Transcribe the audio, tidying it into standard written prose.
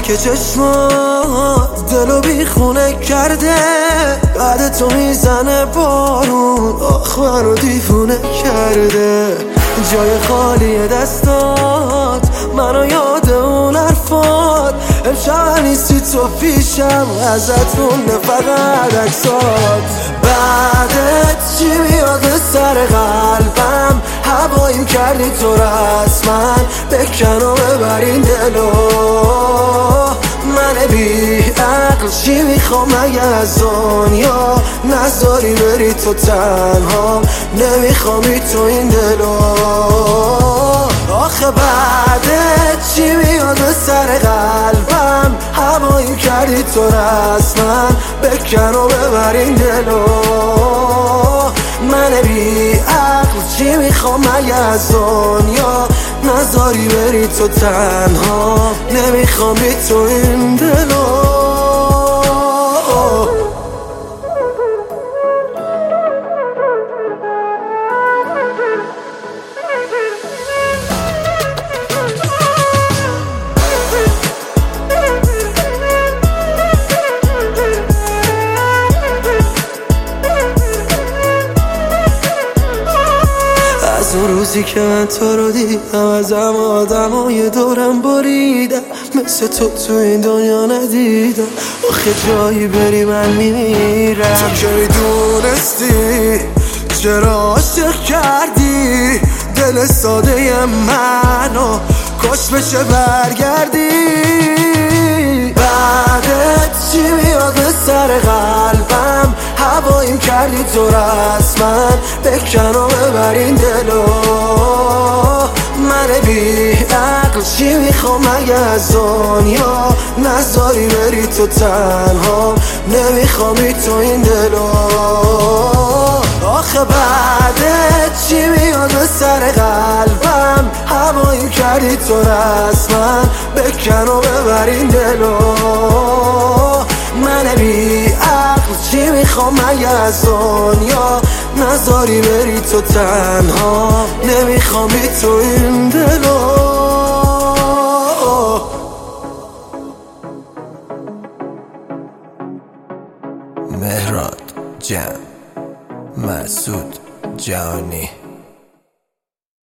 که چشمات دلو بیخونه کرده، بعد تو میزنه بارون، آخ منو دیوونه کرده. جای خالی دستات منو یاد اون حرفات، امشب نیستی تو پیشم، ازت مونده فقط عکسات. بعدت چی میاد به سر قلبم، هواییم کردی تو رسما، بکن و ببر این دلو. من بی عقل چی میخوام مگه از دنیا، نذاری بری تو تنها، نمیخوامی تو این دلو. آخه بعدت چی میاد به سر قلبم، هواییم کردی تو رسما، بکن و ببر این دلو. من بی عقل چی میخوام مگه از دنیا، نذاری بری تو تنها، نمیخوام بی تو این دلو. اون روزی که من تو رو دیدم، ازم آدمای دورم بریدم، مثل تو این دنیا ندیدم. آخه جایی بری من میمیرم. تو که میدونستی چرا عاشق کردی دل ساده منو، کاش بشه برگردی. بعدت چی میاد به سر قلبم، هواییم کردی تو رسما، بکن و ببر این دلو. من بی عقل چی میخوام مگه از دنیا، نذاری بری تو تنها، نمیخوامی تو این دلو. آخه بعدت چی میاد به سر قلبم، هواییم کردی تو رسما، بکن و ببر این دلو. من بی عقل چی میخوام مگه از دنیا، نذاری بری تو تنها، نمیخوام بی تو این دلو.